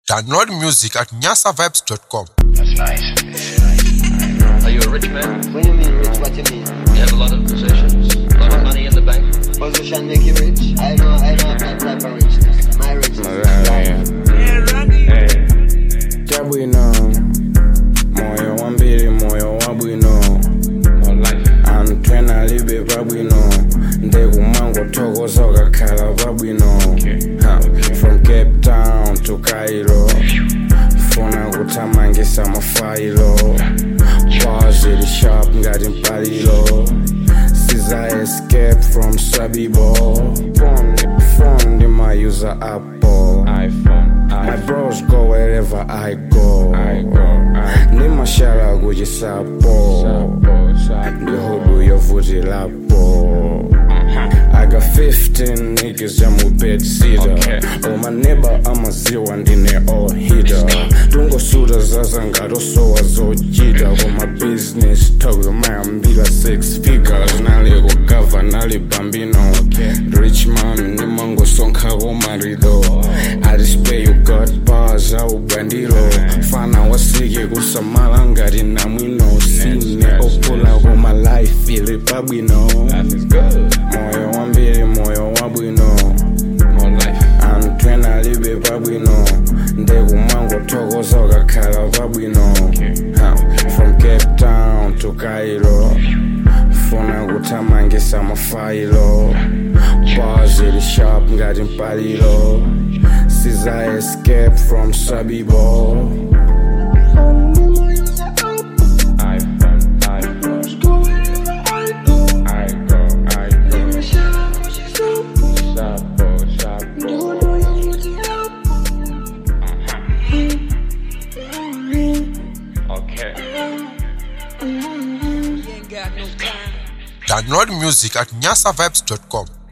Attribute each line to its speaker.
Speaker 1: Download music at nyasavibes.com.
Speaker 2: That's nice.
Speaker 3: Are you a rich man?
Speaker 4: When you mean rich, what you mean?
Speaker 3: You have a lot of possessions? A lot of money in the bank?
Speaker 4: Position make you rich? I know that type of richness. My richness is
Speaker 5: Jabwino, moyo wambiri, moyo wabwino. Antwena libe babwino. Ndegu mango togo zoga kala babwino. From Cape Town to Cairo. Funa kutamangisa mafailo. Pause the shop ngati mpalilo. Siza escape from Sabibo. Phone in my user Apple. My bros go wherever I go. Nima shala guji sapo. Ngehudu yovuti lapo. I got 15 niggas jamu bed cedar. Oh my neighbor I'm a zero and in there all hitter. Dungo suda zaza ngado so azojida. For my business talk the man be like 6 figures. Nali go cover nali bambino. Rich man ni mango sonka go marido. I display you got bars au bandilo. Fana wasige kusamala ngari na mwino. Sine opula go my life ili babino. Moyo wambiri, moyo wabwino. Antwena libe babwino. Ndegu mango togo zoga kala babwino. From Cape Town to Cairo. Funa kutamangisa mafailo. Pause the shop ngati mpalilo. Siza escape from Sabibo.
Speaker 1: Download music at nyasavibes.com.